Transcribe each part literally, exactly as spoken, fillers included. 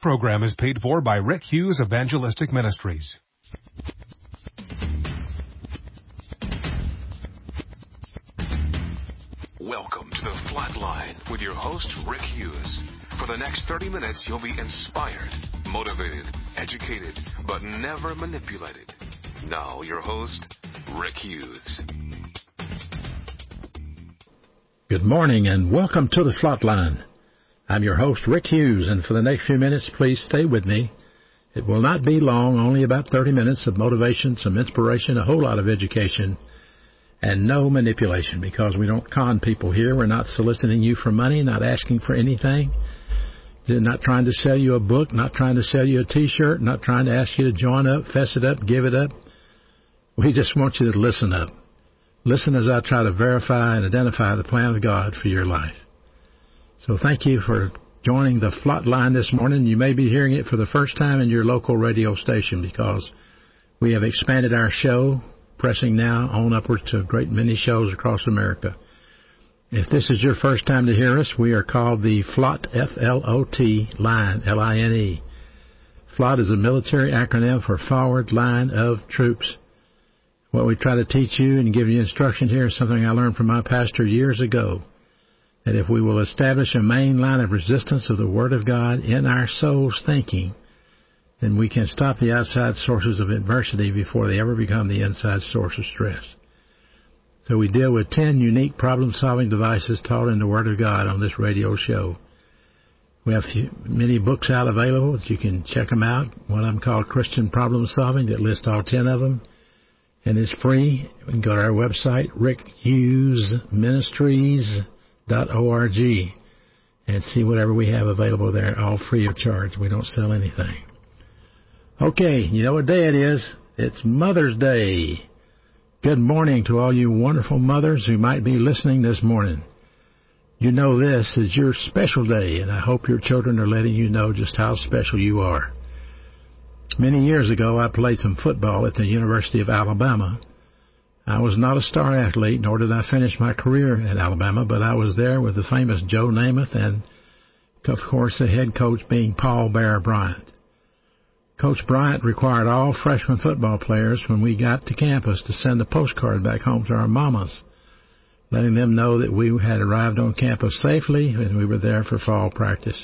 program is paid for by Rick Hughes Evangelistic Ministries. Welcome to the Flatline with your host, Rick Hughes. For the next thirty minutes, you'll be inspired, motivated, educated, but never manipulated. Now, your host, Rick Hughes. Good morning and welcome to the Flatline. I'm your host, Rick Hughes, and for the next few minutes, please stay with me. It will not be long, only about thirty minutes of motivation, some inspiration, a whole lot of education, and no manipulation, because we don't con people here. We're not soliciting you for money, not asking for anything. They're not trying to sell you a book, not trying to sell you a T-shirt, not trying to ask you to join up, fess it up, give it up. We just want you to listen up. Listen as I try to verify and identify the plan of God for your life. So thank you for joining the Flatline this morning. You may be hearing it for the first time in your local radio station, because we have expanded our show, pressing now on upwards to a great many shows across America. If this is your first time to hear us, we are called the FLOT, F L O T, line, L I N E. FLOT is a military acronym for Forward Line of Troops. What we try to teach you and give you instruction here is something I learned from my pastor years ago, that if we will establish a main line of resistance of the Word of God in our soul's thinking, then we can stop the outside sources of adversity before they ever become the inside source of stress. So we deal with ten unique problem-solving devices taught in the Word of God on this radio show. We have few, many books out available that you can check them out. One of them called Christian Problem Solving that lists all ten of them, and it's free. You can go to our website, rick hughes ministries dot org, and see whatever we have available there, all free of charge. We don't sell anything. Okay, you know what day it is? It's Mother's Day. Good morning to all you wonderful mothers who might be listening this morning. You know this is your special day, and I hope your children are letting you know just how special you are. Many years ago, I played some football at the University of Alabama. I was not a star athlete, nor did I finish my career at Alabama, but I was there with the famous Joe Namath and, of course, the head coach being Paul Bear Bryant. Coach Bryant required all freshman football players when we got to campus to send a postcard back home to our mamas, letting them know that we had arrived on campus safely and we were there for fall practice.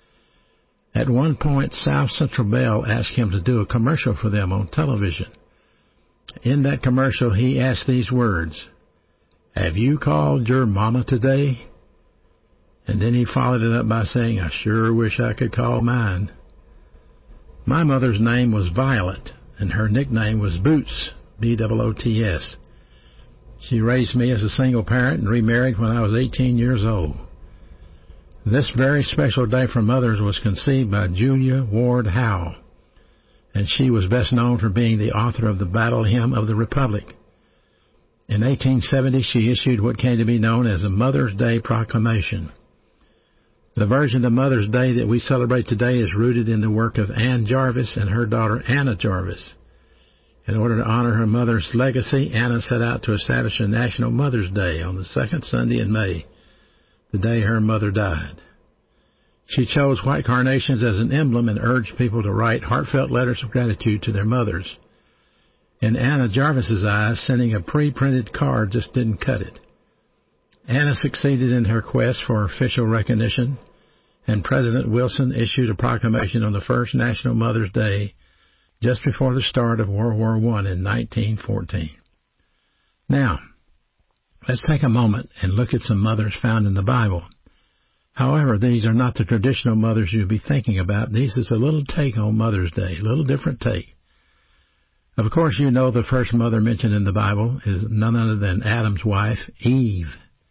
At one point, South Central Bell asked him to do a commercial for them on television. In that commercial, he asked these words, "Have you called your mama today?" And then he followed it up by saying, "I sure wish I could call mine." My mother's name was Violet, and her nickname was Boots, B O O T S. She raised me as a single parent and remarried when I was eighteen years old. This very special day for mothers was conceived by Julia Ward Howe, and she was best known for being the author of the Battle Hymn of the Republic. In eighteen seventy, she issued what came to be known as a Mother's Day Proclamation. The version of Mother's Day that we celebrate today is rooted in the work of Ann Jarvis and her daughter Anna Jarvis. In order to honor her mother's legacy, Anna set out to establish a National Mother's Day on the second Sunday in May, the day her mother died. She chose white carnations as an emblem and urged people to write heartfelt letters of gratitude to their mothers. In Anna Jarvis's eyes, sending a pre-printed card just didn't cut it. Anna succeeded in her quest for official recognition, and President Wilson issued a proclamation on the first National Mother's Day just before the start of World War One in nineteen fourteen. Now, let's take a moment and look at some mothers found in the Bible. However, these are not the traditional mothers you'll be thinking about. This is a little take on Mother's Day, a little different take. Of course, you know the first mother mentioned in the Bible is none other than Adam's wife, Eve.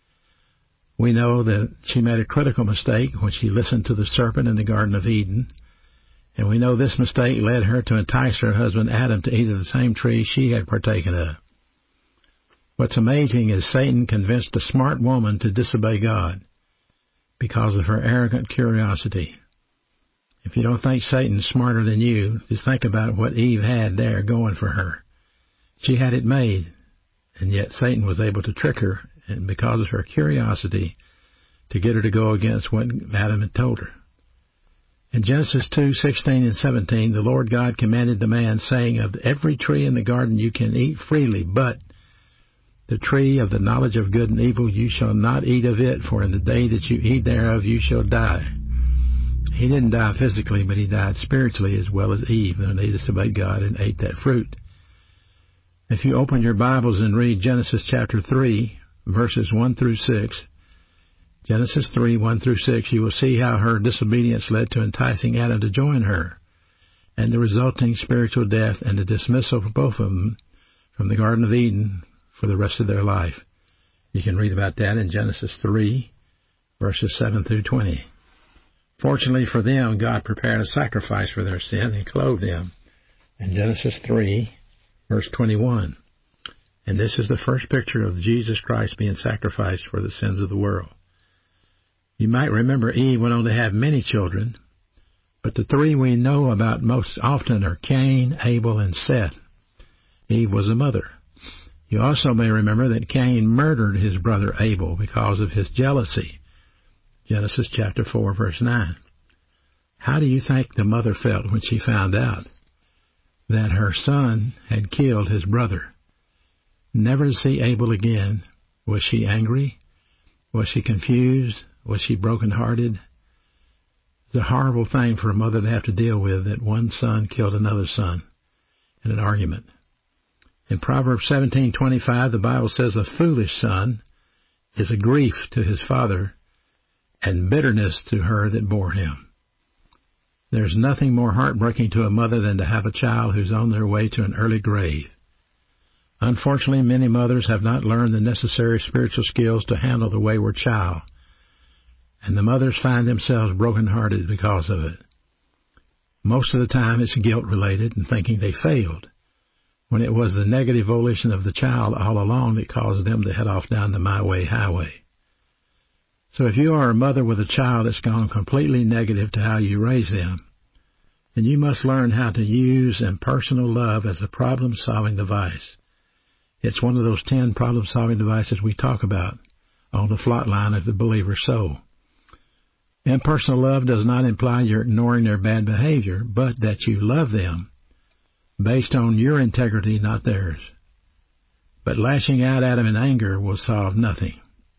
We know that she made a critical mistake when she listened to the serpent in the Garden of Eden, and we know this mistake led her to entice her husband Adam to eat of the same tree she had partaken of. What's amazing is Satan convinced a smart woman to disobey God because of her arrogant curiosity. If you don't think Satan's smarter than you, just think about what Eve had there going for her. She had it made, and yet Satan was able to trick her, and because of her curiosity, to get her to go against what Adam had told her. In Genesis two sixteen and seventeen, the Lord God commanded the man, saying, Of every tree in the garden you can eat freely, but the tree of the knowledge of good and evil you shall not eat of it, for in the day that you eat thereof you shall die. He didn't die physically, but he died spiritually as well as Eve, when they disobeyed God and ate that fruit. If you open your Bibles and read Genesis chapter three, verses one through six, Genesis three, one through six, you will see how her disobedience led to enticing Adam to join her, and the resulting spiritual death and the dismissal for both of them from the Garden of Eden for the rest of their life. You can read about that in Genesis three, verses seven through twenty. Fortunately for them, God prepared a sacrifice for their sin and clothed them in Genesis three, verse twenty-one. And this is the first picture of Jesus Christ being sacrificed for the sins of the world. You might remember Eve went on to have many children, but the three we know about most often are Cain, Abel, and Seth. Eve was a mother. You also may remember that Cain murdered his brother Abel because of his jealousy. Genesis chapter four, verse nine. How do you think the mother felt when she found out that her son had killed his brother? Never to see Abel again. Was she angry? Was she confused? Was she broken-hearted? It's a horrible thing for a mother to have to deal with, that one son killed another son in an argument. In Proverbs seventeen twenty-five, the Bible says, A foolish son is a grief to his father, and bitterness to her that bore him. There's nothing more heartbreaking to a mother than to have a child who's on their way to an early grave. Unfortunately, many mothers have not learned the necessary spiritual skills to handle the wayward child, and the mothers find themselves broken-hearted because of it. Most of the time it's guilt-related and thinking they failed, when it was the negative volition of the child all along that caused them to head off down the my way highway. So if you are a mother with a child that's gone completely negative to how you raise them, then you must learn how to use impersonal love as a problem-solving device. It's one of those ten problem-solving devices we talk about on the Flot Line of the believer's soul. Impersonal love does not imply you're ignoring their bad behavior, but that you love them based on your integrity, not theirs. But lashing out at them in anger will solve nothing.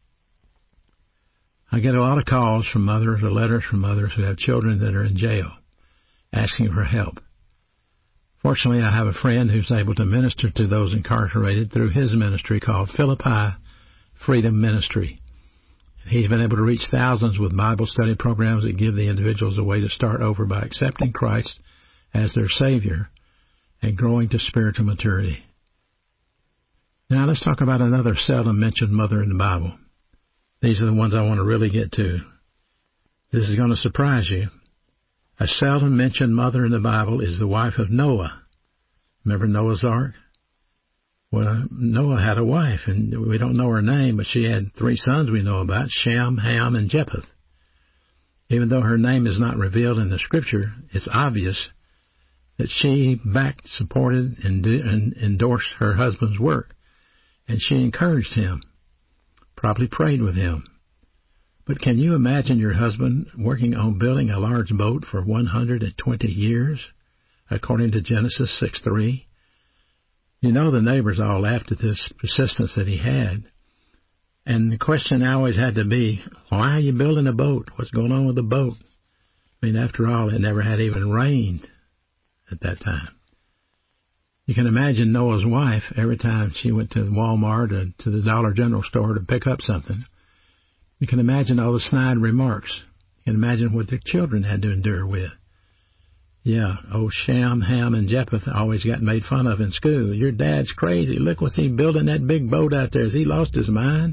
I get a lot of calls from mothers or letters from mothers who have children that are in jail, asking for help. Fortunately, I have a friend who's able to minister to those incarcerated through his ministry called Philippi Freedom Ministry. He's been able to reach thousands with Bible study programs that give the individuals a way to start over by accepting Christ as their Savior and growing to spiritual maturity. Now let's talk about another seldom mentioned mother in the Bible. These are the ones I want to really get to. This is going to surprise you. A seldom mentioned mother in the Bible is the wife of Noah. Remember Noah's Ark? Well, Noah had a wife, and we don't know her name, but she had three sons we know about, Shem, Ham, and Japheth. Even though her name is not revealed in the Scripture, it's obvious that she backed, supported, and, and endorsed her husband's work, and she encouraged him, probably prayed with him. But can you imagine your husband working on building a large boat for one hundred twenty years, according to Genesis six three? You know the neighbors all laughed at this persistence that he had. And the question always had to be, why are you building a boat? What's going on with the boat? I mean, after all, it never had even rained at that time. You can imagine Noah's wife, every time she went to Walmart or to the Dollar General store to pick up something, you can imagine all the snide remarks. You can imagine what their children had to endure with. Yeah, old Shem, Ham, and Japheth always got made fun of in school. Your dad's crazy. Look what's he building that big boat out there. Has he lost his mind?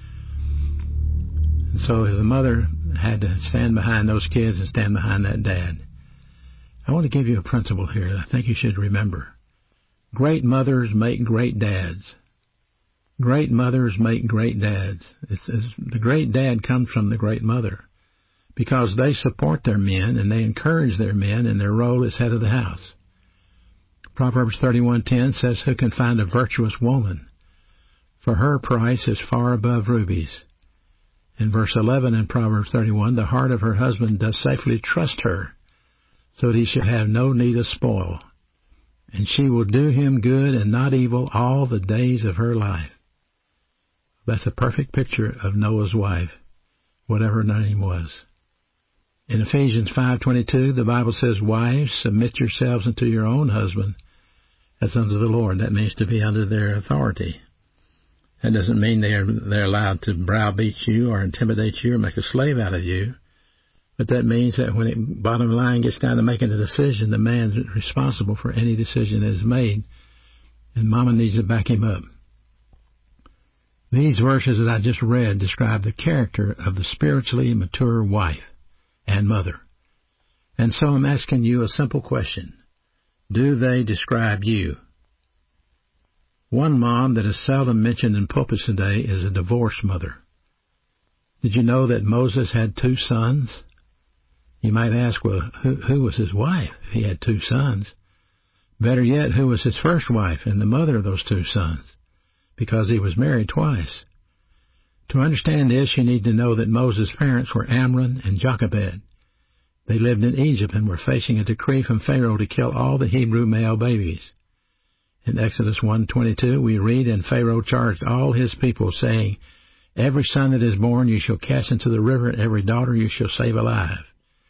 And so the mother had to stand behind those kids and stand behind that dad. I want to give you a principle here that I think you should remember. Great mothers make great dads. Great mothers make great dads. It's, it's, the great dad comes from the great mother, because they support their men and they encourage their men in their role as head of the house. Proverbs thirty-one ten says, "Who can find a virtuous woman? For her price is far above rubies." In verse eleven in Proverbs thirty-one, "The heart of her husband does safely trust her, so that he should have no need of spoil. And she will do him good and not evil all the days of her life. That's a perfect picture of Noah's wife, whatever her name was. In Ephesians five twenty-two, the Bible says, "Wives, submit yourselves unto your own husband as unto the Lord." That means to be under their authority. That doesn't mean they're, they're allowed to browbeat you or intimidate you or make a slave out of you. But that means that when it bottom line gets down to making a decision, the man's responsible for any decision that is made, and Mama needs to back him up. These verses that I just read describe the character of the spiritually mature wife and mother. And so I'm asking you a simple question. Do they describe you? One mom that is seldom mentioned in pulpits today is a divorced mother. Did you know that Moses had two sons? You might ask, well, who, who was his wife? He had two sons. Better yet, who was his first wife and the mother of those two sons? Because he was married twice. To understand this, you need to know that Moses' parents were Amram and Jochebed. They lived in Egypt and were facing a decree from Pharaoh to kill all the Hebrew male babies. In Exodus one twenty-two, we read, "And Pharaoh charged all his people, saying, Every son that is born you shall cast into the river, and every daughter you shall save alive."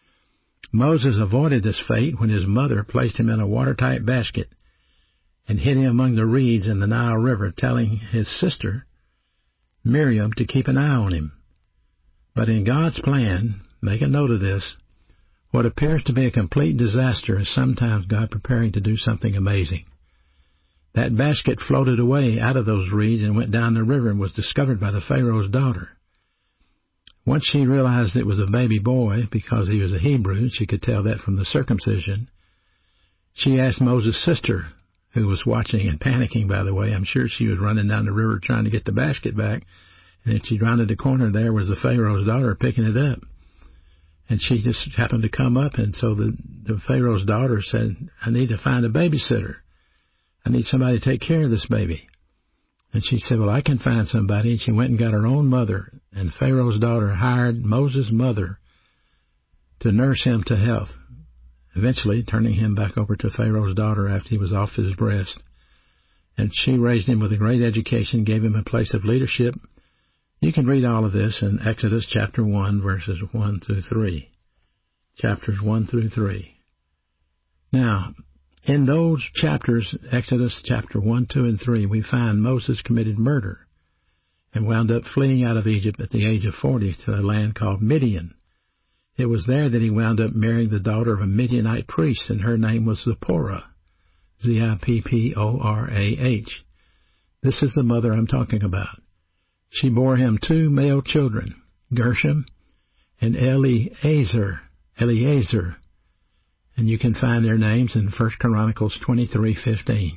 Moses avoided this fate when his mother placed him in a watertight basket and hid him among the reeds in the Nile River, telling his sister, Miriam, to keep an eye on him. But in God's plan, make a note of this, what appears to be a complete disaster is sometimes God preparing to do something amazing. That basket floated away out of those reeds and went down the river and was discovered by the Pharaoh's daughter. Once she realized it was a baby boy, because he was a Hebrew, she could tell that from the circumcision, she asked Moses' sister, who was watching and panicking, by the way. I'm sure she was running down the river trying to get the basket back, and as she rounded the corner, there was the Pharaoh's daughter picking it up. And she just happened to come up, and so the, the Pharaoh's daughter said, "I need to find a babysitter. I need somebody to take care of this baby." And she said, "Well, I can find somebody." And she went and got her own mother, and Pharaoh's daughter hired Moses' mother to nurse him to health, eventually turning him back over to Pharaoh's daughter after he was off his breast. And she raised him with a great education, gave him a place of leadership. You can read all of this in Exodus chapter one, verses one through three. Chapters one through three. Now, in those chapters, Exodus chapter one, two, and three, we find Moses committed murder and wound up fleeing out of Egypt at the age of forty to a land called Midian. It was there that he wound up marrying the daughter of a Midianite priest, and her name was Zipporah, Z I P P O R A H. This is the mother I'm talking about. She bore him two male children, Gershom and Eliezer. Eliezer. And you can find their names in First Chronicles twenty-three fifteen.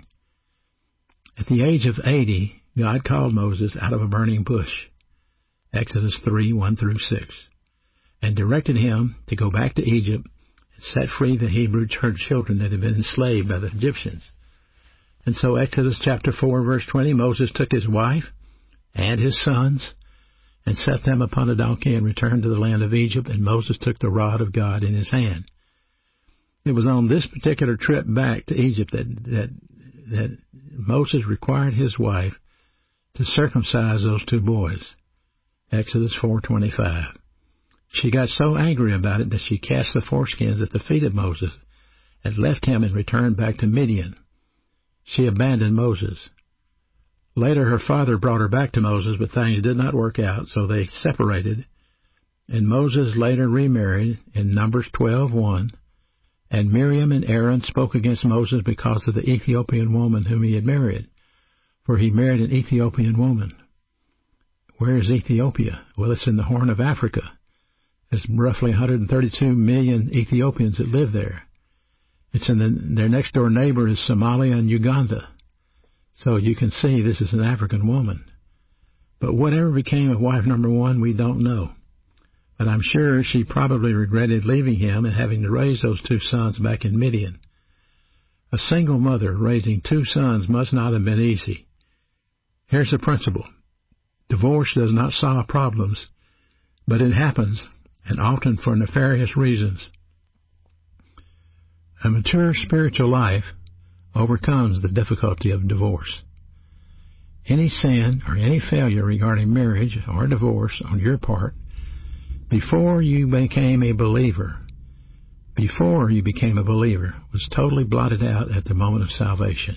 At the age of eighty, God called Moses out of a burning bush, Exodus three, one through six, and directed him to go back to Egypt and set free the Hebrew children that had been enslaved by the Egyptians. And so Exodus chapter four, verse twenty, Moses took his wife and his sons and set them upon a donkey and returned to the land of Egypt, and Moses took the rod of God in his hand. It was on this particular trip back to Egypt that, that, that Moses required his wife to circumcise those two boys, Exodus four twenty-five. She got so angry about it that she cast the foreskins at the feet of Moses and left him and returned back to Midian. She abandoned Moses. Later, her father brought her back to Moses, but things did not work out, so they separated, and Moses later remarried in Numbers twelve one. And Miriam and Aaron spoke against Moses because of the Ethiopian woman whom he had married, for he married an Ethiopian woman. Where is Ethiopia? Well, it's in the Horn of Africa. There's roughly one hundred thirty-two million Ethiopians that live there. It's in the, their next door neighbor is Somalia and Uganda. So you can see this is an African woman. But whatever became of wife number one, we don't know. But I'm sure she probably regretted leaving him and having to raise those two sons back in Midian. A single mother raising two sons must not have been easy. Here's the principle. Divorce does not solve problems, but it happens, and often for nefarious reasons. A mature spiritual life overcomes the difficulty of divorce. Any sin or any failure regarding marriage or divorce on your part before you became a believer, before you became a believer, was totally blotted out at the moment of salvation.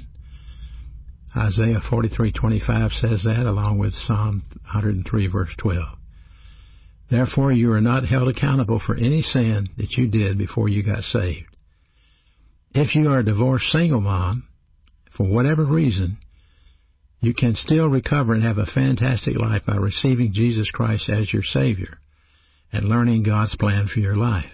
Isaiah forty-three twenty-five says that, along with Psalm one hundred three, verse twelve. Therefore, you are not held accountable for any sin that you did before you got saved. If you are a divorced single mom, for whatever reason, you can still recover and have a fantastic life by receiving Jesus Christ as your Savior and learning God's plan for your life.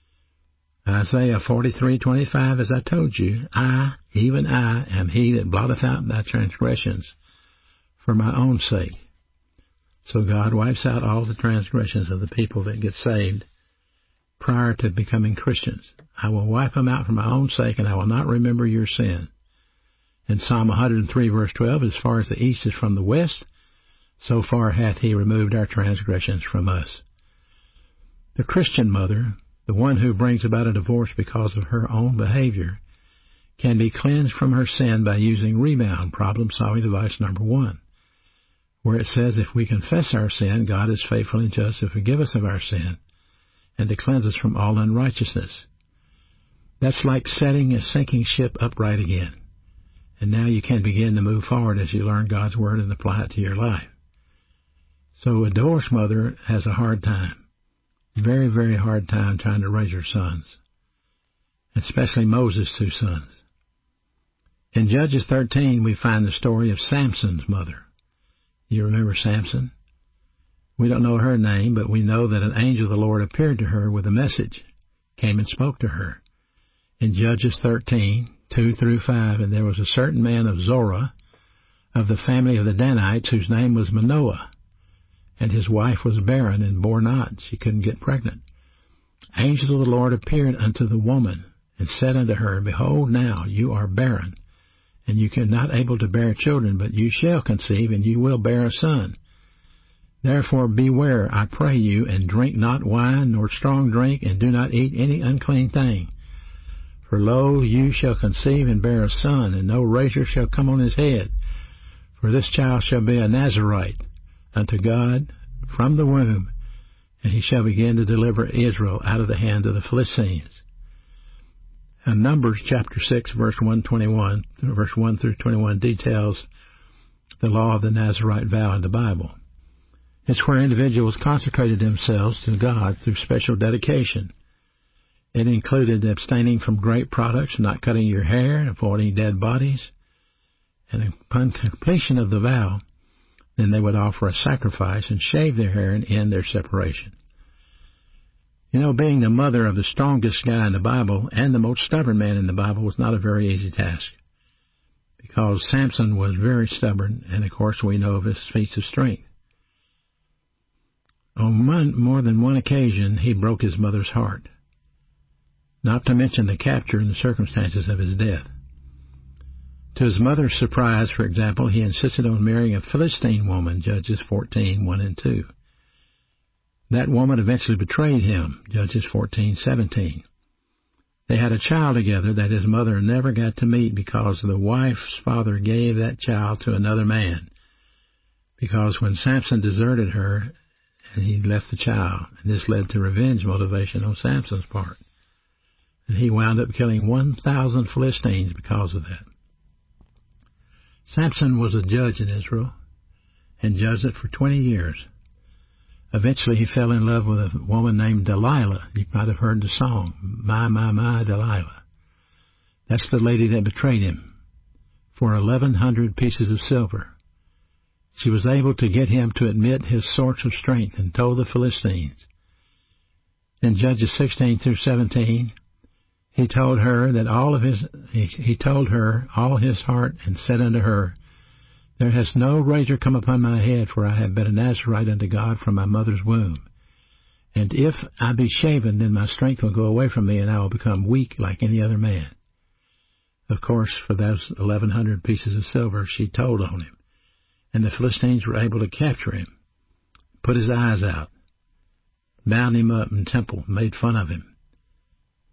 Isaiah forty-three twenty-five, as I told you, I, even I, am he that blotteth out thy transgressions for my own sake. So God wipes out all the transgressions of the people that get saved prior to becoming Christians. I will wipe them out for my own sake, and I will not remember your sin. In Psalm one hundred three, verse twelve, as far as the east is from the west, so far hath he removed our transgressions from us. The Christian mother, the one who brings about a divorce because of her own behavior, can be cleansed from her sin by using Rebound, problem-solving device number one, where it says if we confess our sin, God is faithful and just to forgive us of our sin and to cleanse us from all unrighteousness. That's like setting a sinking ship upright again. And now you can begin to move forward as you learn God's Word and apply it to your life. So a divorced mother has a hard time, very, very hard time trying to raise her sons, especially Moses' two sons. In Judges thirteen, we find the story of Samson's mother. You remember Samson? We don't know her name, but we know that an angel of the Lord appeared to her with a message, came and spoke to her. In Judges thirteen, two through five, and there was a certain man of Zorah, of the family of the Danites, whose name was Manoah, and his wife was barren and bore not. She couldn't get pregnant. Angels of the Lord appeared unto the woman, and said unto her, Behold, now you are barren, and you are not able to bear children, but you shall conceive, and you will bear a son. Therefore beware, I pray you, and drink not wine nor strong drink, and do not eat any unclean thing. For lo, you shall conceive and bear a son, and no razor shall come on his head. For this child shall be a Nazarite unto God from the womb, and he shall begin to deliver Israel out of the hand of the Philistines. And Numbers chapter six, verse one twenty-one, verse one through twenty-one details the law of the Nazarite vow in the Bible. It's where individuals consecrated themselves to God through special dedication. It included abstaining from grape products, not cutting your hair, avoiding dead bodies. And upon completion of the vow, then they would offer a sacrifice and shave their hair and end their separation. You know, being the mother of the strongest guy in the Bible and the most stubborn man in the Bible was not a very easy task, because Samson was very stubborn, and of course we know of his feats of strength. On one, more than one occasion, he broke his mother's heart, not to mention the capture and the circumstances of his death. To his mother's surprise, for example, he insisted on marrying a Philistine woman, Judges fourteen, one and two. That woman eventually betrayed him, Judges fourteen, seventeen. They had a child together that his mother never got to meet because the wife's father gave that child to another man. Because when Samson deserted her, and he left the child, and this led to revenge motivation on Samson's part. And he wound up killing one thousand Philistines because of that. Samson was a judge in Israel and judged it for twenty years. Eventually he fell in love with a woman named Delilah. You might have heard the song, My, My, My, Delilah. That's the lady that betrayed him for eleven hundred pieces of silver. She was able to get him to admit his source of strength and told the Philistines. In Judges sixteen through seventeen, He told her that all of his, he, he told her all his heart, and said unto her, There has no razor come upon my head, for I have been a Nazarite unto God from my mother's womb. And if I be shaven, then my strength will go away from me, and I will become weak like any other man. Of course, for those eleven hundred pieces of silver, she told on him, and the Philistines were able to capture him, put his eyes out, bound him up in the temple, made fun of him.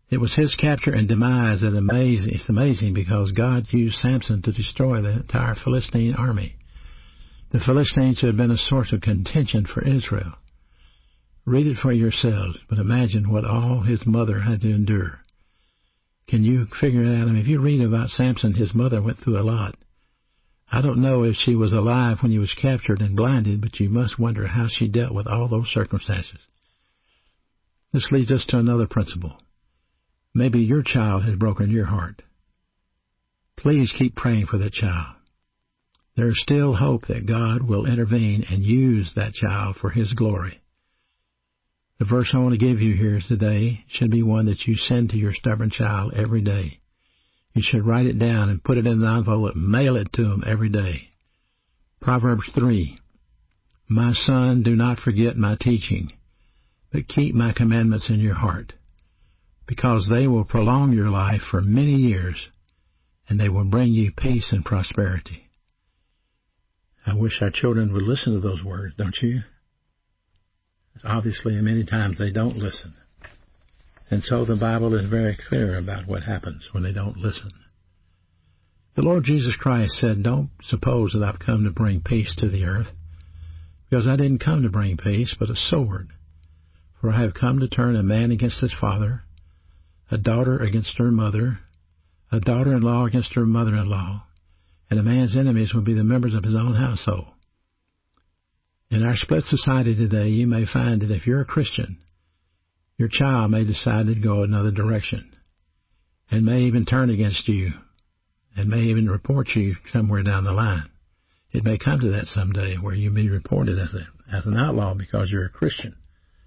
It was his capture and demise that amazing. It's amazing because God used Samson to destroy the entire Philistine army. The Philistines had been a source of contention for Israel. Read it for yourselves, but imagine what all his mother had to endure. Can you figure it out? I mean, if you read about Samson, his mother went through a lot. I don't know if she was alive when he was captured and blinded, but you must wonder how she dealt with all those circumstances. This leads us to another principle. Maybe your child has broken your heart. Please keep praying for that child. There is still hope that God will intervene and use that child for His glory. The verse I want to give you here today should be one that you send to your stubborn child every day. You should write it down and put it in an envelope and mail it to them every day. Proverbs three, My son, do not forget my teaching, but keep my commandments in your heart, because they will prolong your life for many years, and they will bring you peace and prosperity. I wish our children would listen to those words, don't you? Obviously, many times they don't listen. And so the Bible is very clear about what happens when they don't listen. The Lord Jesus Christ said, don't suppose that I've come to bring peace to the earth, because I didn't come to bring peace, but a sword. For I have come to turn a man against his father, a daughter against her mother, a daughter-in-law against her mother-in-law, and a man's enemies will be the members of his own household. In our split society today, you may find that if you're a Christian, your child may decide to go another direction, and may even turn against you, and may even report you somewhere down the line. It may come to that someday where you be reported as a, as an outlaw because you're a Christian.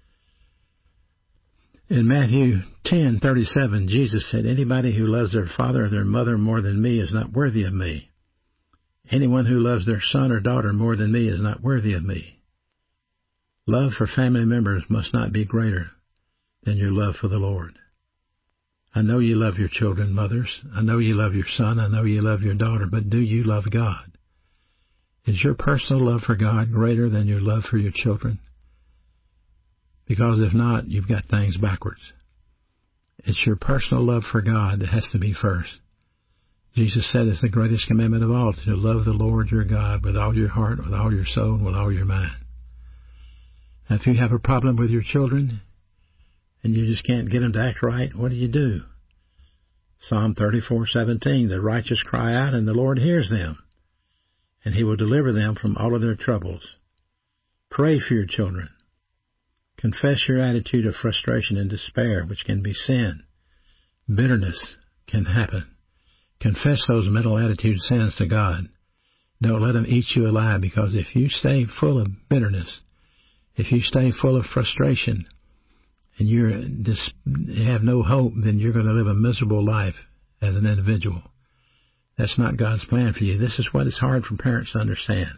In Matthew ten thirty-seven, Jesus said, anybody who loves their father or their mother more than me is not worthy of me. Anyone who loves their son or daughter more than me is not worthy of me. Love for family members must not be greater than your love for the Lord. I know you love your children, mothers. I know you love your son. I know you love your daughter. But do you love God? Is your personal love for God greater than your love for your children? Because if not, you've got things backwards. It's your personal love for God that has to be first. Jesus said it's the greatest commandment of all, to love the Lord your God with all your heart, with all your soul, and with all your mind. Now, if you have a problem with your children and you just can't get them to act right, what do you do? Psalm thirty-four seventeen, the righteous cry out, and the Lord hears them, and He will deliver them from all of their troubles. Pray for your children. Confess your attitude of frustration and despair, which can be sin. Bitterness can happen. Confess those mental attitude sins to God. Don't let them eat you alive, because if you stay full of bitterness, if you stay full of frustration, and you're just, you have no hope, then you're going to live a miserable life as an individual. That's not God's plan for you. This is what is hard for parents to understand.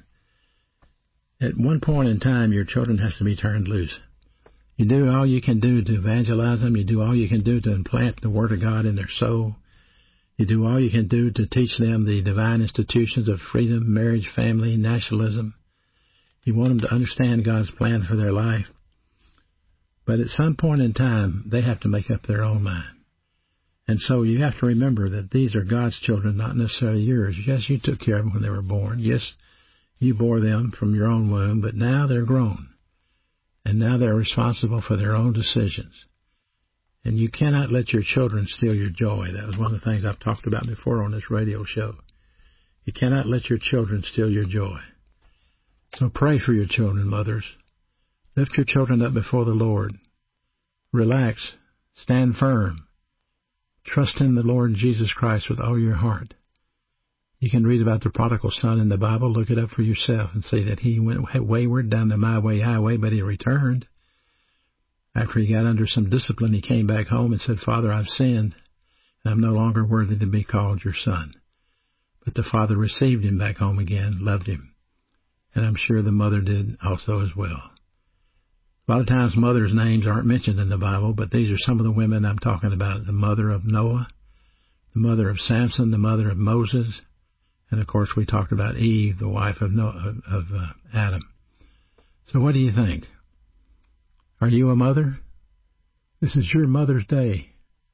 At one point in time, your children has to be turned loose. You do all you can do to evangelize them. You do all you can do to implant the Word of God in their soul. You do all you can do to teach them the divine institutions of freedom, marriage, family, nationalism. You want them to understand God's plan for their life. But at some point in time, they have to make up their own mind. And so you have to remember that these are God's children, not necessarily yours. Yes, you took care of them when they were born. Yes, you bore them from your own womb, but now they're grown. And now they're responsible for their own decisions. And you cannot let your children steal your joy. That was one of the things I've talked about before on this radio show. You cannot let your children steal your joy. So pray for your children, mothers. Lift your children up before the Lord. Relax. Stand firm. Trust in the Lord Jesus Christ with all your heart. You can read about the prodigal son in the Bible. Look it up for yourself and see that he went wayward down the my way highway, but he returned. After he got under some discipline, he came back home and said, Father, I've sinned, and I'm no longer worthy to be called your son. But the father received him back home again, loved him. And I'm sure the mother did also as well. A lot of times mothers' names aren't mentioned in the Bible, but these are some of the women I'm talking about. The mother of Noah, the mother of Samson, the mother of Moses, and of course we talked about Eve, the wife of, Noah, of uh, Adam. So what do you think? Are you a mother? This is your Mother's Day.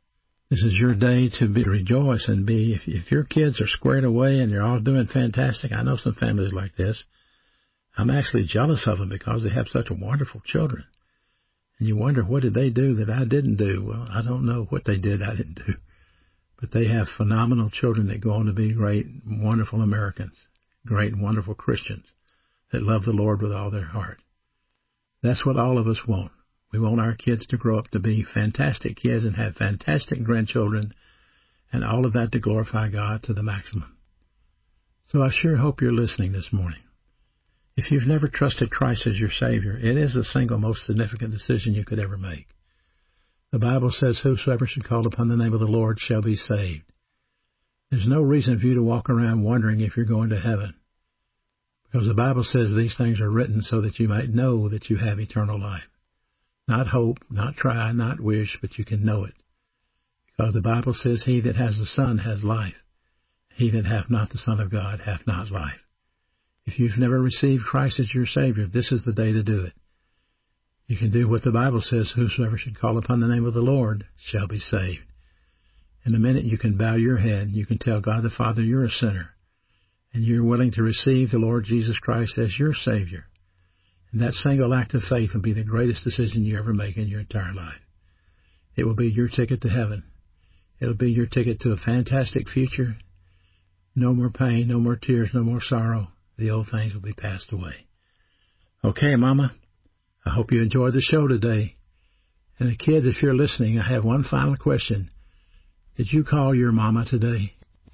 This is your day to be rejoice and be, if, if your kids are squared away and you're all doing fantastic. I know some families like this. I'm actually jealous of them because they have such wonderful children. And you wonder, what did they do that I didn't do? Well, I don't know what they did I didn't do. But they have phenomenal children that go on to be great, wonderful Americans, great, wonderful Christians that love the Lord with all their heart. That's what all of us want. We want our kids to grow up to be fantastic kids and have fantastic grandchildren, and all of that to glorify God to the maximum. So I sure hope you're listening this morning. If you've never trusted Christ as your Savior, it is the single most significant decision you could ever make. The Bible says, whosoever should call upon the name of the Lord shall be saved. There's no reason for you to walk around wondering if you're going to heaven, because the Bible says these things are written so that you might know that you have eternal life. Not hope, not try, not wish, but you can know it. Because the Bible says, he that has the Son has life. He that hath not the Son of God hath not life. If you've never received Christ as your Savior, this is the day to do it. You can do what the Bible says, whosoever should call upon the name of the Lord shall be saved. In a minute you can bow your head, you can tell God the Father you're a sinner, and you're willing to receive the Lord Jesus Christ as your Savior. And that single act of faith will be the greatest decision you ever make in your entire life. It will be your ticket to heaven. It'll be your ticket to a fantastic future. No more pain, no more tears, no more sorrow. The old things will be passed away. Okay, Mama, I hope you enjoyed the show today. And the kids, if you're listening, I have one final question. Did you call your mama today?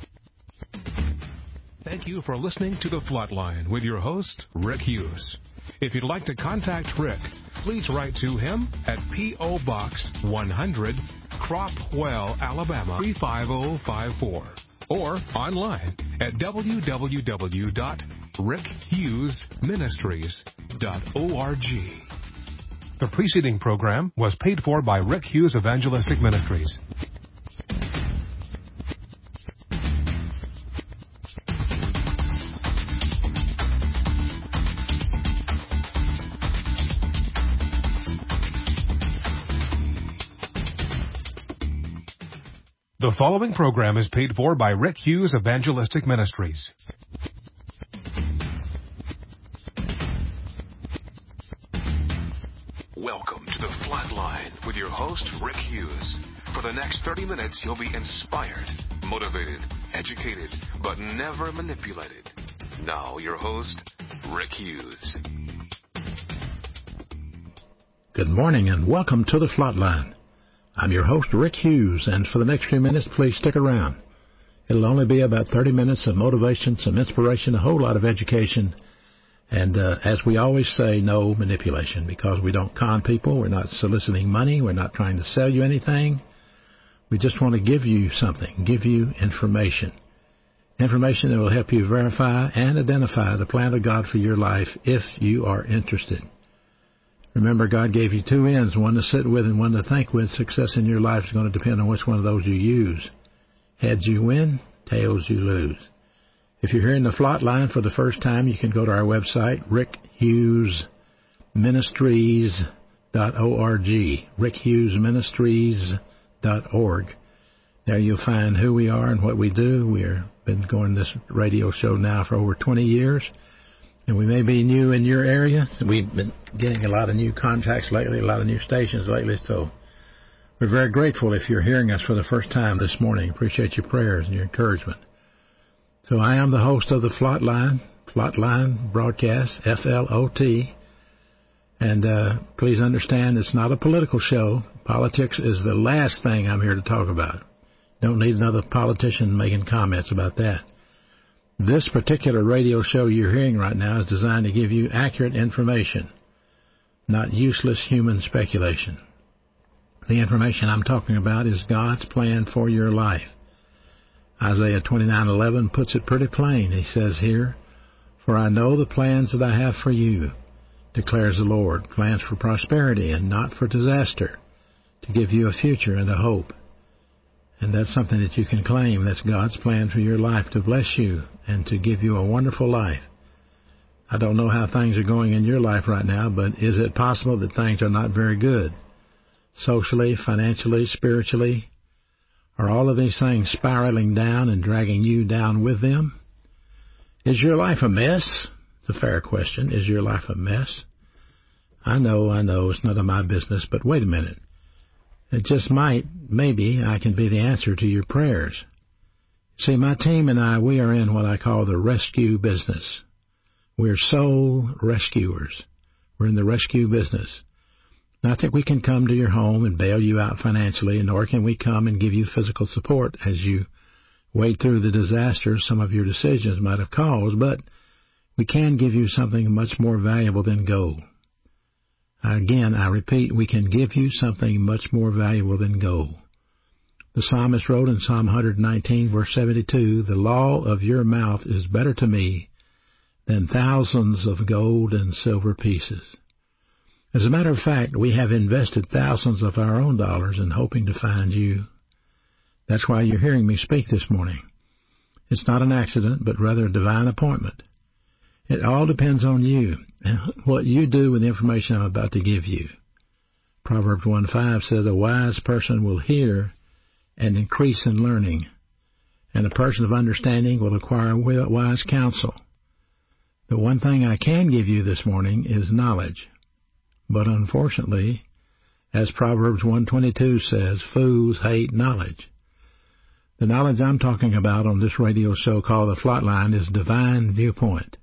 Thank you for listening to The Flatline with your host, Rick Hughes. If you'd like to contact Rick, please write to him at P O. Box one hundred, Cropwell, Alabama three five zero five four, or online at w w w dot rick hughes ministries dot org. The preceding program was paid for by Rick Hughes Evangelistic Ministries. The following program is paid for by Rick Hughes Evangelistic Ministries. Welcome to The Flatline with your host, Rick Hughes. For the next thirty minutes, you'll be inspired, motivated, educated, but never manipulated. Now, your host, Rick Hughes. Good morning and welcome to The Flatline. I'm your host, Rick Hughes, and for the next few minutes, please stick around. It'll only be about thirty minutes of motivation, some inspiration, a whole lot of education, and uh, as we always say, no manipulation, because we don't con people, we're not soliciting money, we're not trying to sell you anything. We just want to give you something, give you information. Information that will help you verify and identify the plan of God for your life if you are interested. Remember, God gave you two ends, one to sit with and one to think with. Success in your life is going to depend on which one of those you use. Heads you win, tails you lose. If you're hearing the Flatline for the first time, you can go to our website, rick hughes ministries dot org, rick hughes ministries dot org. There you'll find who we are and what we do. We've been going this radio show now for over twenty years. And we may be new in your area. We've been getting a lot of new contacts lately, a lot of new stations lately. So we're very grateful if you're hearing us for the first time this morning. Appreciate your prayers and your encouragement. So I am the host of the Flatline, Flatline Broadcast, F L O T. And uh, please understand it's not a political show. Politics is the last thing I'm here to talk about. Don't need another politician making comments about that. This particular radio show you're hearing right now is designed to give you accurate information, not useless human speculation. The information I'm talking about is God's plan for your life. Isaiah twenty-nine eleven puts it pretty plain. He says here, "For I know the plans that I have for you, declares the Lord, plans for prosperity and not for disaster, to give you a future and a hope." And that's something that you can claim. That's God's plan for your life, to bless you and to give you a wonderful life. I don't know how things are going in your life right now, but is it possible that things are not very good? Socially, financially, spiritually? Are all of these things spiraling down and dragging you down with them? Is your life a mess? It's a fair question. Is your life a mess? I know, I know, it's none of my business, but wait a minute. It just might, maybe, I can be the answer to your prayers. See, my team and I, we are in what I call the rescue business. We're soul rescuers. We're in the rescue business. Not that we can come to your home and bail you out financially, nor can we come and give you physical support as you wade through the disaster some of your decisions might have caused, but we can give you something much more valuable than gold. Again, I repeat, we can give you something much more valuable than gold. The psalmist wrote in Psalm one nineteen, verse seventy-two, "The law of your mouth is better to me than thousands of gold and silver pieces." As a matter of fact, we have invested thousands of our own dollars in hoping to find you. That's why you're hearing me speak this morning. It's not an accident, but rather a divine appointment. It all depends on you and what you do with the information I'm about to give you. Proverbs one five says, "A wise person will hear and increase in learning, and a person of understanding will acquire wise counsel." The one thing I can give you this morning is knowledge. But unfortunately, as Proverbs one twenty-two says, fools hate knowledge. The knowledge I'm talking about on this radio show called The Flatline is divine viewpoint.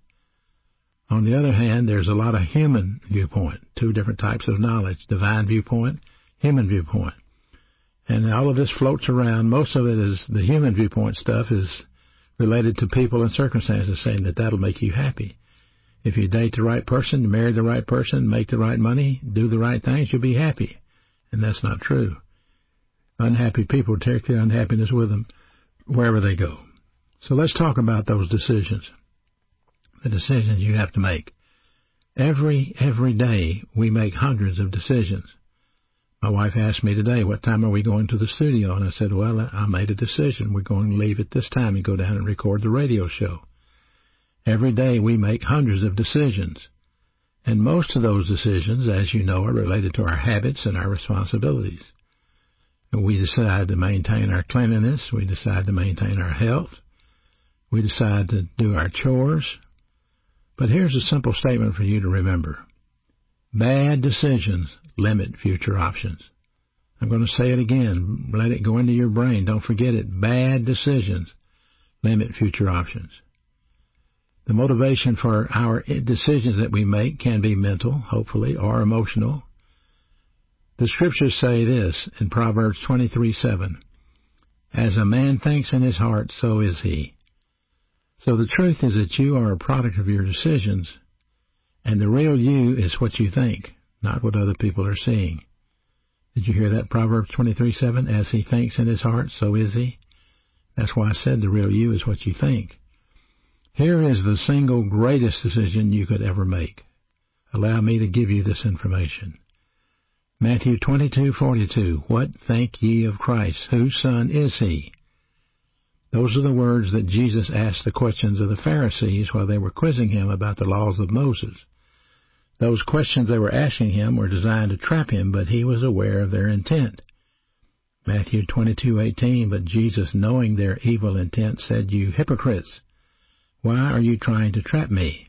On the other hand, there's a lot of human viewpoint, two different types of knowledge, divine viewpoint, human viewpoint. And all of this floats around. Most of it is the human viewpoint stuff is related to people and circumstances, saying that that'll make you happy. If you date the right person, marry the right person, make the right money, do the right things, you'll be happy. And that's not true. Unhappy people take their unhappiness with them wherever they go. So let's talk about those decisions, the decisions you have to make. Every, every day we make hundreds of decisions. My wife asked me today, what time are we going to the studio? And I said, well, I made a decision. We're going to leave at this time and go down and record the radio show. Every day we make hundreds of decisions. And most of those decisions, as you know, are related to our habits and our responsibilities. And we decide to maintain our cleanliness. We decide to maintain our health. We decide to do our chores. But here's a simple statement for you to remember. Bad decisions limit future options. I'm going to say it again. Let it go into your brain. Don't forget it. Bad decisions limit future options. The motivation for our decisions that we make can be mental, hopefully, or emotional. The scriptures say this in Proverbs twenty-three seven, "As a man thinks in his heart, so is he." So the truth is that you are a product of your decisions, and the real you is what you think, not what other people are seeing. Did you hear that, Proverbs twenty-three seven? As he thinks in his heart, so is he. That's why I said the real you is what you think. Here is the single greatest decision you could ever make. Allow me to give you this information. Matthew twenty-two forty-two, "What think ye of Christ? Whose son is he?" Those are the words that Jesus asked the questions of the Pharisees while they were quizzing him about the laws of Moses. Those questions they were asking him were designed to trap him, but he was aware of their intent. Matthew twenty-two eighteen, "But Jesus, knowing their evil intent, said, You hypocrites, why are you trying to trap me?"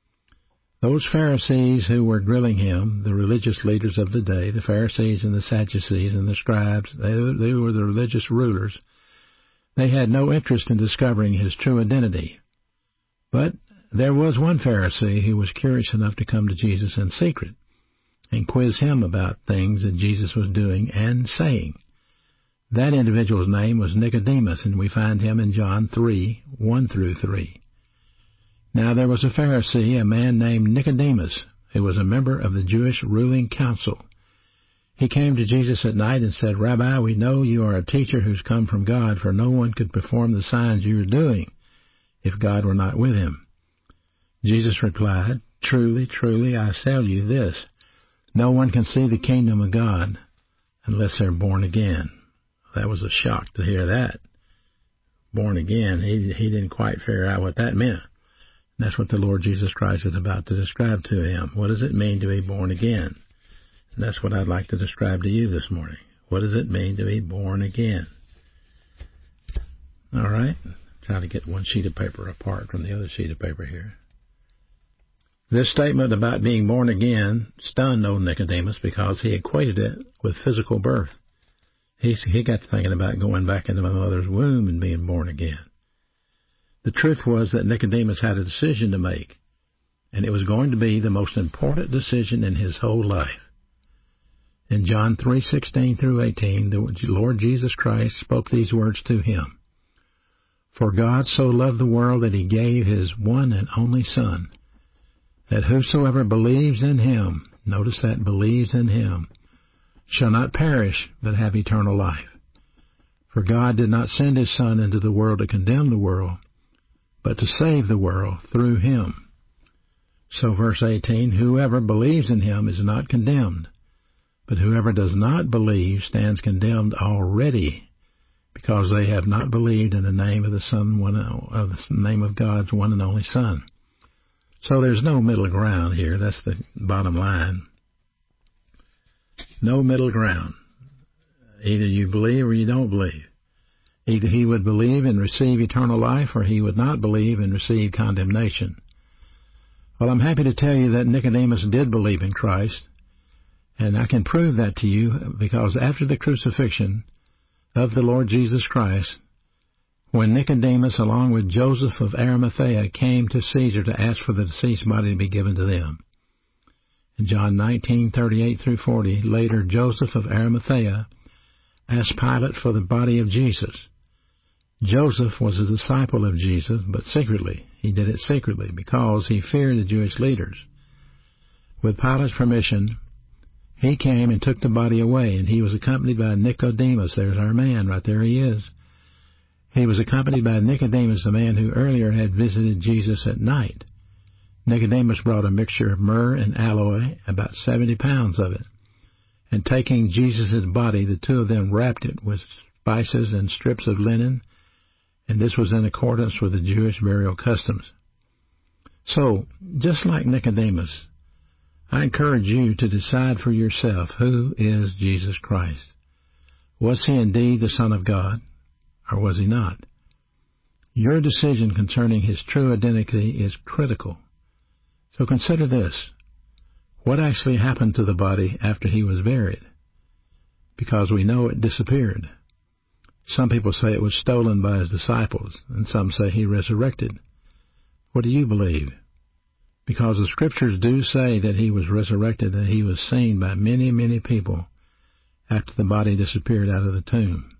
Those Pharisees who were grilling him, the religious leaders of the day, the Pharisees and the Sadducees and the scribes, they, they were the religious rulers. They had no interest in discovering his true identity. But there was one Pharisee who was curious enough to come to Jesus in secret and quiz him about things that Jesus was doing and saying. That individual's name was Nicodemus, and we find him in John three, one through three. Now there was a Pharisee, a man named Nicodemus, who was a member of the Jewish ruling council. He came to Jesus at night and said, "Rabbi, we know you are a teacher who's come from God, for no one could perform the signs you are doing if God were not with him." Jesus replied, "Truly, truly, I tell you this, no one can see the kingdom of God unless they're born again." That was a shock to hear that. Born again, he, he didn't quite figure out what that meant. That's what the Lord Jesus Christ is about to describe to him. What does it mean to be born again? And that's what I'd like to describe to you this morning. What does it mean to be born again? All right. Try to get one sheet of paper apart from the other sheet of paper here. This statement about being born again stunned old Nicodemus because he equated it with physical birth. He, he got to thinking about going back into my mother's womb and being born again. The truth was that Nicodemus had a decision to make, and it was going to be the most important decision in his whole life. In John three sixteen through eighteen, the Lord Jesus Christ spoke these words to him. For God so loved the world that he gave his one and only Son, that whosoever believes in him, notice that, believes in him, shall not perish, but have eternal life. For God did not send his Son into the world to condemn the world, but to save the world through him. So verse eighteen, whoever believes in him is not condemned, but whoever does not believe stands condemned already, because they have not believed in the name of the Son, one of the name of God's one and only Son. So there's no middle ground here. That's the bottom line. No middle ground. Either you believe or you don't believe. Either he would believe and receive eternal life, or he would not believe and receive condemnation. Well, I'm happy to tell you that Nicodemus did believe in Christ, and I can prove that to you because after the crucifixion of the Lord Jesus Christ, when Nicodemus, along with Joseph of Arimathea, came to Caesar to ask for the deceased body to be given to them. In John nineteen thirty-eight through forty, later Joseph of Arimathea asked Pilate for the body of Jesus. Joseph was a disciple of Jesus, but secretly. He did it secretly because he feared the Jewish leaders. With Pilate's permission, he came and took the body away, and he was accompanied by Nicodemus. There's our man, right there he is. He was accompanied by Nicodemus, the man who earlier had visited Jesus at night. Nicodemus brought a mixture of myrrh and aloe, about seventy pounds of it. And taking Jesus' body, the two of them wrapped it with spices and strips of linen, and this was in accordance with the Jewish burial customs. So, just like Nicodemus, I encourage you to decide for yourself, who is Jesus Christ? Was he indeed the Son of God, or was he not? Your decision concerning his true identity is critical. So consider this. What actually happened to the body after he was buried? Because we know it disappeared. Some people say it was stolen by his disciples, and some say he resurrected. What do you believe? Because the Scriptures do say that he was resurrected, and he was seen by many, many people after the body disappeared out of the tomb.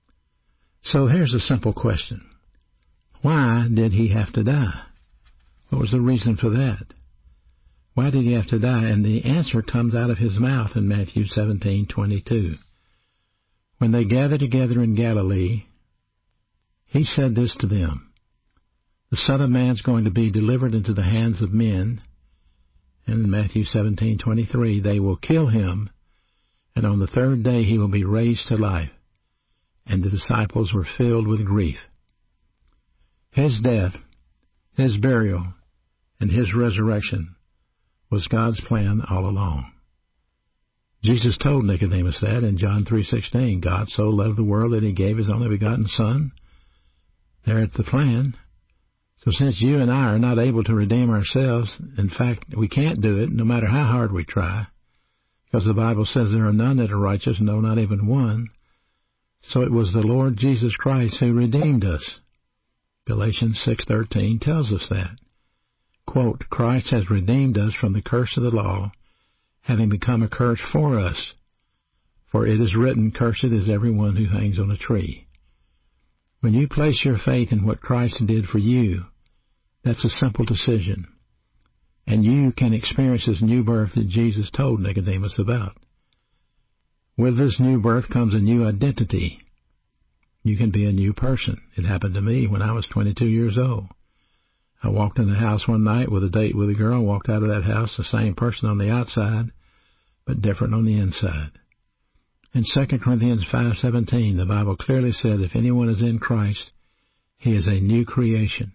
So here's a simple question. Why did he have to die? What was the reason for that? Why did he have to die? And the answer comes out of his mouth in Matthew seventeen twenty-two. When they gathered together in Galilee, he said this to them, the Son of Man's going to be delivered into the hands of men. And in Matthew seventeen twenty-three, they will kill him, and on the third day he will be raised to life. And the disciples were filled with grief. His death, his burial, and his resurrection was God's plan all along. Jesus told Nicodemus that in John three sixteen. God so loved the world that he gave his only begotten Son. There's the plan. So since you and I are not able to redeem ourselves, in fact, we can't do it no matter how hard we try, because the Bible says there are none that are righteous, no, not even one. So it was the Lord Jesus Christ who redeemed us. Galatians six thirteen tells us that. Quote, Christ has redeemed us from the curse of the law, having become a curse for us. For it is written, cursed is everyone who hangs on a tree. When you place your faith in what Christ did for you, that's a simple decision. And you can experience this new birth that Jesus told Nicodemus about. With this new birth comes a new identity. You can be a new person. It happened to me when I was twenty-two years old. I walked in the house one night with a date with a girl, walked out of that house the same person on the outside, but different on the inside. In Second Corinthians five seventeen, the Bible clearly says, if anyone is in Christ, he is a new creation.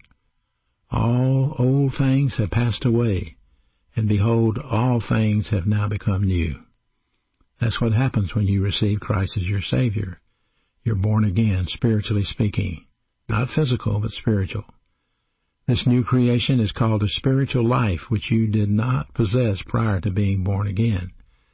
All old things have passed away, and behold, all things have now become new. That's what happens when you receive Christ as your Savior. You're born again, spiritually speaking. not physical, but spiritual. This new creation is called a spiritual life, which you did not possess prior to being born again.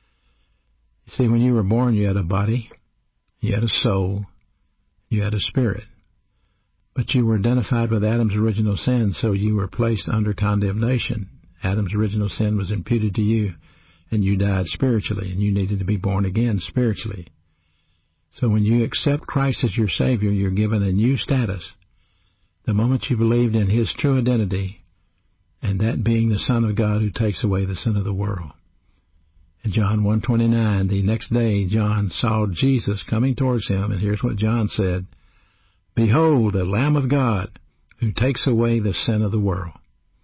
You see, when you were born, you had a body, you had a soul, you had a spirit. But you were identified with Adam's original sin, so you were placed under condemnation. Adam's original sin was imputed to you, and you died spiritually, and you needed to be born again spiritually. So when you accept Christ as your Savior, you're given a new status. The moment you believed in His true identity, and that being the Son of God who takes away the sin of the world. In John one twenty-nine, the next day John saw Jesus coming towards him, and here's what John said, "Behold, the Lamb of God, who takes away the sin of the world."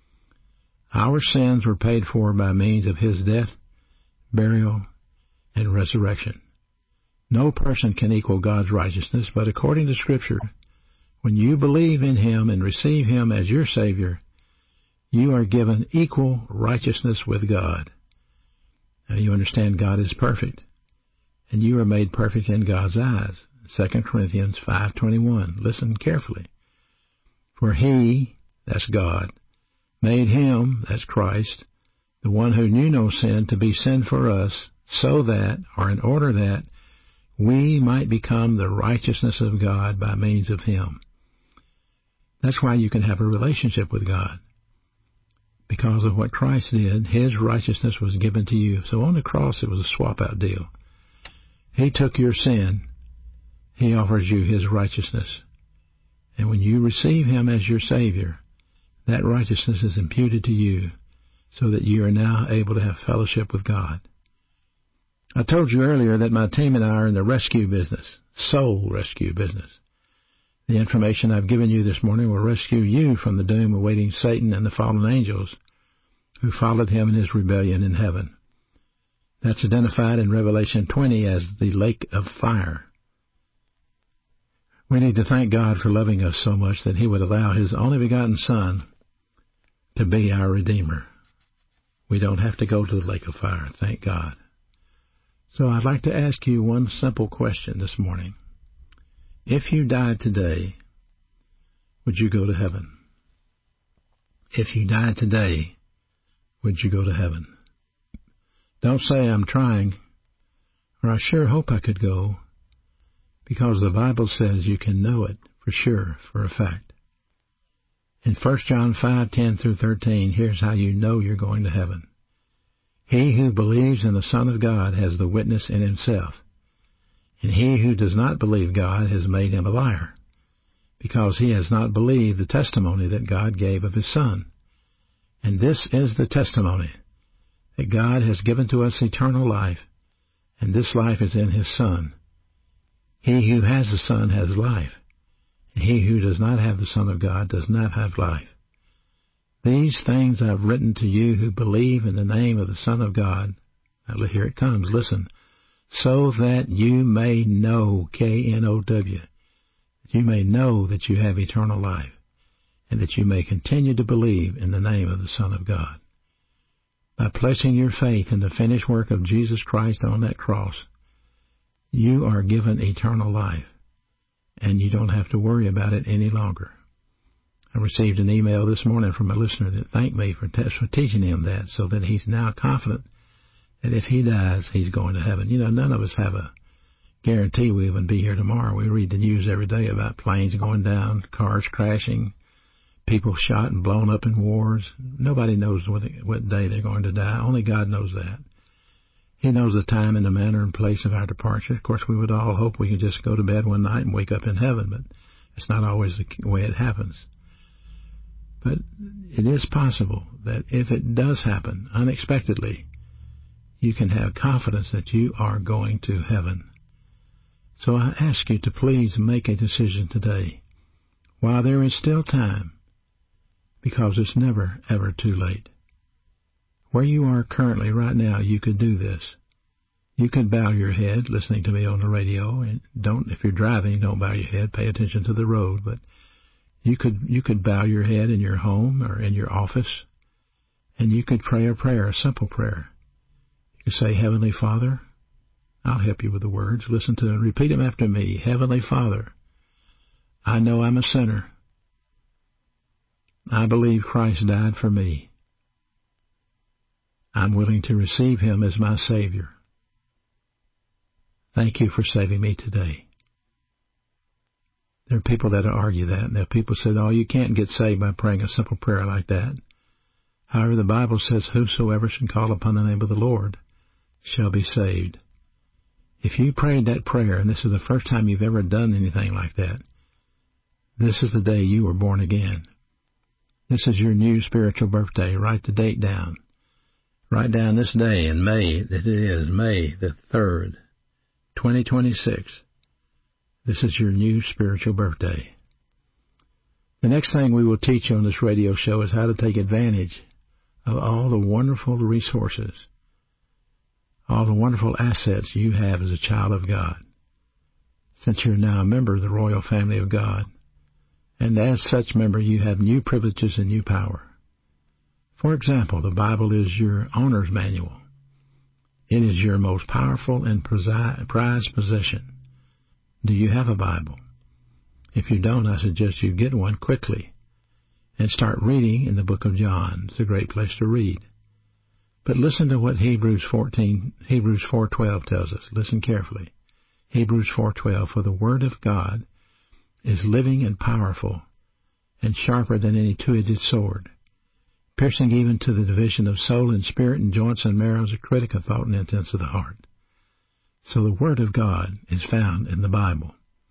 Our sins were paid for by means of His death, burial, and resurrection. No person can equal God's righteousness, but according to Scripture, when you believe in Him and receive Him as your Savior, you are given equal righteousness with God. Now you understand God is perfect, and you are made perfect in God's eyes. Second Corinthians five twenty-one. Listen carefully. For He, that's God, made Him, that's Christ, the one who knew no sin, to be sin for us, so that, or in order that, we might become the righteousness of God by means of Him. That's why you can have a relationship with God. Because of what Christ did, His righteousness was given to you. So on the cross, it was a swap-out deal. He took your sin. He offers you His righteousness. And when you receive Him as your Savior, that righteousness is imputed to you so that you are now able to have fellowship with God. I told you earlier that my team and I are in the rescue business, soul rescue business. The information I've given you this morning will rescue you from the doom awaiting Satan and the fallen angels who followed him in his rebellion in heaven. That's identified in Revelation twenty as the lake of fire. We need to thank God for loving us so much that He would allow His only begotten Son to be our Redeemer. We don't have to go to the lake of fire, thank God. So I'd like to ask you one simple question this morning. If you died today, would you go to heaven? If you died today, would you go to heaven? Don't say, "I'm trying," or "I sure hope I could go," because the Bible says you can know it for sure, for a fact. In First John five ten through thirteen, here's how you know you're going to heaven. He who believes in the Son of God has the witness in himself. And he who does not believe God has made him a liar, because he has not believed the testimony that God gave of His Son. And this is the testimony, that God has given to us eternal life, and this life is in His Son. He who has the Son has life, and he who does not have the Son of God does not have life. These things I've written to you who believe in the name of the Son of God. Now here it comes, listen. So that you may know, K N O W, that you may know that you have eternal life, and that you may continue to believe in the name of the Son of God. By placing your faith in the finished work of Jesus Christ on that cross, you are given eternal life, and you don't have to worry about it any longer. I received an email this morning from a listener that thanked me for, te- for teaching him that, so that he's now confident that if he dies, he's going to heaven. You know, none of us have a guarantee we'll even be here tomorrow. We read the news every day about planes going down, cars crashing, people shot and blown up in wars. Nobody knows what, what day they're going to die. Only God knows that. He knows the time and the manner and place of our departure. Of course, we would all hope we could just go to bed one night and wake up in heaven, but it's not always the way it happens. But it is possible that if it does happen unexpectedly, you can have confidence that you are going to heaven. So I ask you to please make a decision today, while there is still time, because it's never, ever too late. Where you are currently right now, you could do this. You could bow your head listening to me on the radio, and don't, if you're driving, don't bow your head, pay attention to the road, but you could, you could bow your head in your home or in your office, and you could pray a prayer, a simple prayer. You say, Heavenly Father, I'll help you with the words. Listen to and repeat them after me. Heavenly Father, I know I'm a sinner. I believe Christ died for me. I'm willing to receive him as my Savior. Thank you for saving me today. There are people that argue that, and there are people who say, oh, you can't get saved by praying a simple prayer like that. However, the Bible says, whosoever should call upon the name of the Lord shall be saved. If you prayed that prayer, and this is the first time you've ever done anything like that, this is the day you were born again. This is your new spiritual birthday. Write the date down. Write down this day in May, that it is May the third, twenty twenty-six. This is your new spiritual birthday. The next thing we will teach you on this radio show is how to take advantage of all the wonderful resources, all the wonderful assets you have as a child of God, since you're now a member of the royal family of God. And as such member, you have new privileges and new power. For example, the Bible is your owner's manual. It is your most powerful and prized possession. Do you have a Bible? If you don't, I suggest you get one quickly and start reading in the book of John. It's a great place to read. But listen to what Hebrews fourteen, Hebrews four twelve tells us. Listen carefully. Hebrews four twelve, for the word of God is living and powerful and sharper than any two-edged sword, piercing even to the division of soul and spirit and joints and marrow, a critic of thought and intents of the heart. So the Word of God is found in the Bible.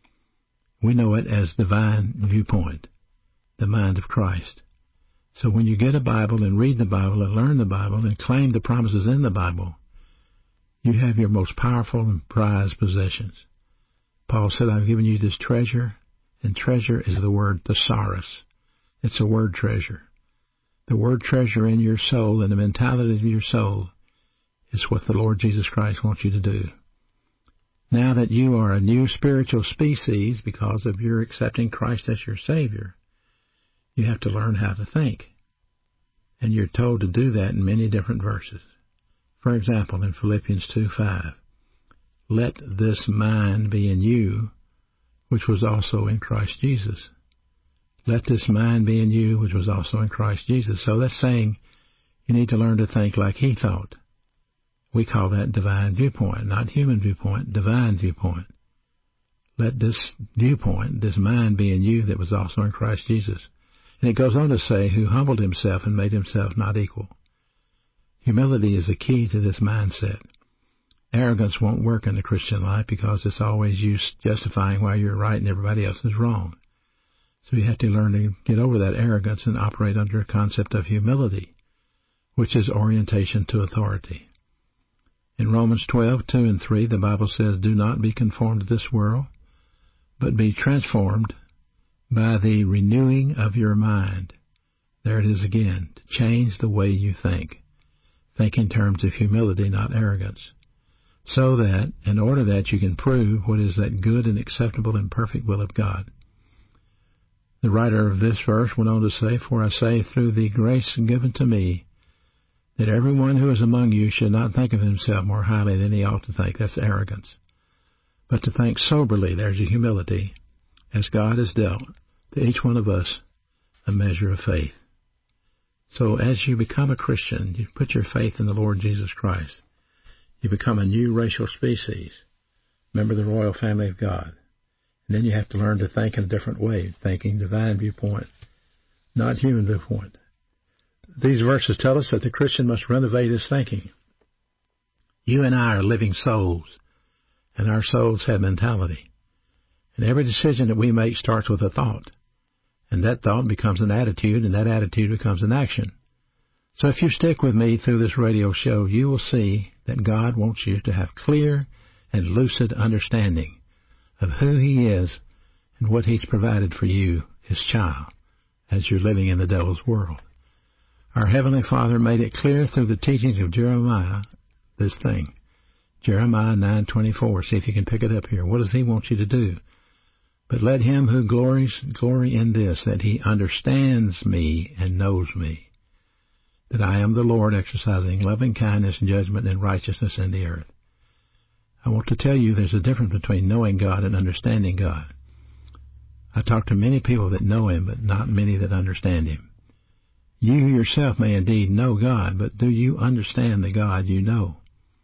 We know it as divine viewpoint, the mind of Christ. So when you get a Bible and read the Bible and learn the Bible and claim the promises in the Bible, you have your most powerful and prized possessions. Paul said, I've given you this treasure, and treasure is the word thesaurus. It's a word treasure. The word treasure in your soul and the mentality of your soul is what the Lord Jesus Christ wants you to do. Now that you are a new spiritual species because of your accepting Christ as your Savior, you have to learn how to think. And you're told to do that in many different verses. For example, in Philippians two five, let this mind be in you, which was also in Christ Jesus. Let this mind be in you, which was also in Christ Jesus. So that's saying you need to learn to think like he thought. We call that divine viewpoint, not human viewpoint, divine viewpoint. Let this viewpoint, this mind be in you that was also in Christ Jesus. And it goes on to say, who humbled himself and made himself not equal. Humility is the key to this mindset. Arrogance won't work in the Christian life because it's always you justifying why you're right and everybody else is wrong. So you have to learn to get over that arrogance and operate under a concept of humility, which is orientation to authority. In Romans twelve two and three, the Bible says, do not be conformed to this world, but be transformed by the renewing of your mind. There it is again, to change the way you think. Think in terms of humility, not arrogance. So that, in order that you can prove what is that good and acceptable and perfect will of God. The writer of this verse went on to say, for I say, through the grace given to me, that everyone who is among you should not think of himself more highly than he ought to think. That's arrogance. But to think soberly, there's a humility, as God has dealt to each one of us a measure of faith. So as you become a Christian, you put your faith in the Lord Jesus Christ. You become a new racial species, member of the royal family of God. And then you have to learn to think in a different way, thinking divine viewpoint, not human viewpoint. These verses tell us that the Christian must renovate his thinking. You and I are living souls, and our souls have mentality. And every decision that we make starts with a thought. And that thought becomes an attitude, and that attitude becomes an action. So if you stick with me through this radio show, you will see that God wants you to have clear and lucid understanding of who he is and what he's provided for you, his child, as you're living in the devil's world. Our Heavenly Father made it clear through the teachings of Jeremiah, this thing. Jeremiah nine twenty-four. See if you can pick it up here. What does he want you to do? But let him who glories glory in this, that he understands me and knows me, that I am the Lord exercising loving kindness, judgment, and righteousness in the earth. I want to tell you there's a difference between knowing God and understanding God. I talk to many people that know Him, but not many that understand Him. You yourself may indeed know God, but do you understand the God you know?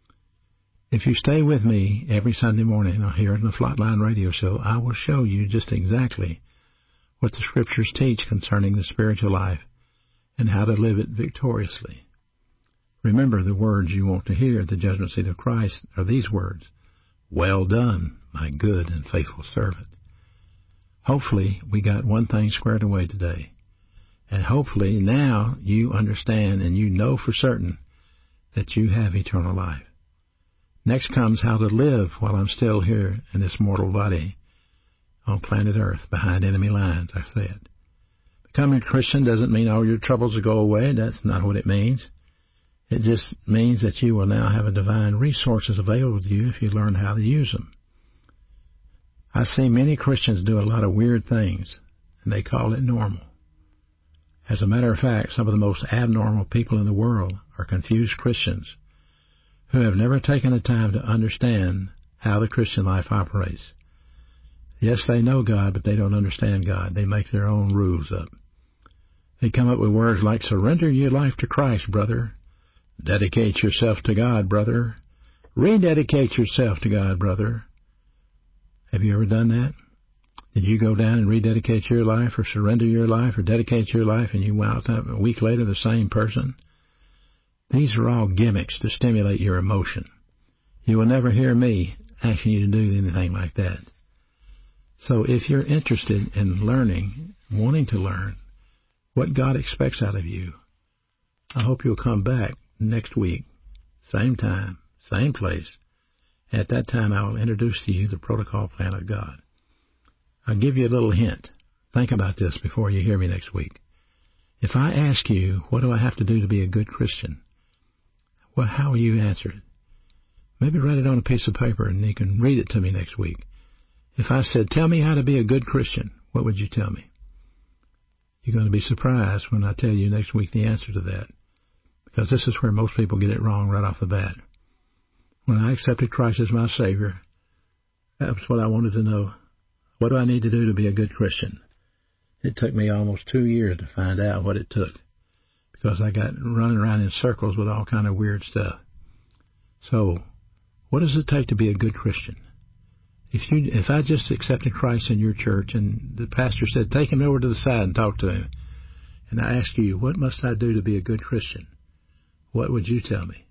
If you stay with me every Sunday morning here on the Flatline Radio Show, I will show you just exactly what the Scriptures teach concerning the spiritual life and how to live it victoriously. Remember, the words you want to hear at the judgment seat of Christ are these words: "Well done, my good and faithful servant." Hopefully, we got one thing squared away today. And hopefully now you understand and you know for certain that you have eternal life. Next comes how to live while I'm still here in this mortal body on planet Earth behind enemy lines, I said. Becoming a Christian doesn't mean all your troubles will go away. That's not what it means. It just means that you will now have a divine resources available to you if you learn how to use them. I see many Christians do a lot of weird things, and they call it normal. As a matter of fact, some of the most abnormal people in the world are confused Christians who have never taken the time to understand how the Christian life operates. Yes, they know God, but they don't understand God. They make their own rules up. They come up with words like, "Surrender your life to Christ, brother. Dedicate yourself to God, brother. Rededicate yourself to God, brother." Have you ever done that? Did you go down and rededicate your life or surrender your life or dedicate your life and you went out a week later the same person? These are all gimmicks to stimulate your emotion. You will never hear me asking you to do anything like that. So if you're interested in learning, wanting to learn what God expects out of you, I hope you'll come back next week, same time, same place. At that time, I will introduce to you the protocol plan of God. I'll give you a little hint. Think about this before you hear me next week. If I ask you, what do I have to do to be a good Christian? Well, how will you answer it? Maybe write it on a piece of paper and you can read it to me next week. If I said, tell me how to be a good Christian, what would you tell me? You're going to be surprised when I tell you next week the answer to that, because this is where most people get it wrong right off the bat. When I accepted Christ as my Savior, that was what I wanted to know. What do I need to do to be a good Christian? It took me almost two years to find out what it took, because I got running around in circles with all kind of weird stuff. So, what does it take to be a good Christian? If you, if I just accepted Christ in your church and the pastor said, take him over to the side and talk to him, and I ask you, what must I do to be a good Christian? What would you tell me?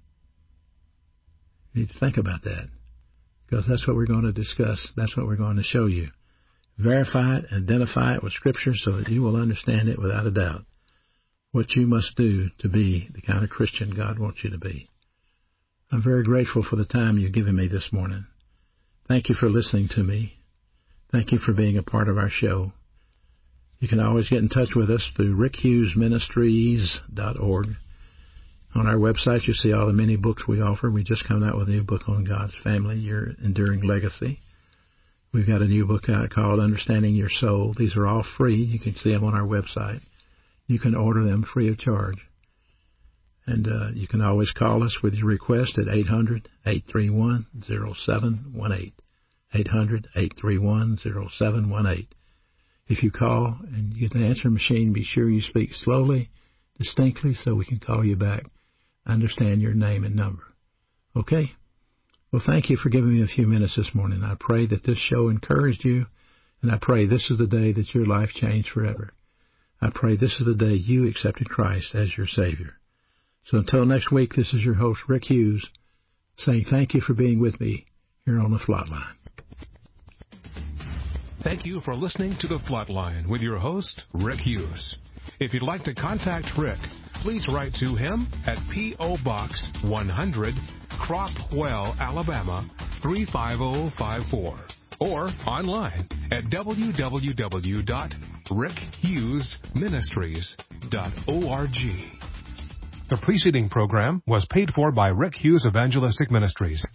You need to think about that, because that's what we're going to discuss. That's what we're going to show you. Verify it, identify it with Scripture so that you will understand it without a doubt, what you must do to be the kind of Christian God wants you to be. I'm very grateful for the time you've given me this morning. Thank you for listening to me. Thank you for being a part of our show. You can always get in touch with us through rick hughes ministries dot org. On our website, you see all the many books we offer. We just come out with a new book on God's Family, Your Enduring Legacy. We've got a new book out called Understanding Your Soul. These are all free. You can see them on our website. You can order them free of charge. And uh, you can always call us with your request at eight hundred, eight three one, zero seven one eight. eight hundred, eight three one, zero seven one eight. If you call and you get the answering machine, be sure you speak slowly, distinctly, so we can call you back. Understand your name and number. Okay? Well, thank you for giving me a few minutes this morning. I pray that this show encouraged you, and I pray this is the day that your life changed forever. I pray this is the day you accepted Christ as your Savior. So until next week, this is your host, Rick Hughes, saying thank you for being with me here on The Flatline. Thank you for listening to The Flatline with your host, Rick Hughes. If you'd like to contact Rick, please write to him at P O. Box one hundred, Cropwell, Alabama three five zero five four, or online at w w w dot rick hughes ministries dot org. The preceding program was paid for by Rick Hughes Evangelistic Ministries.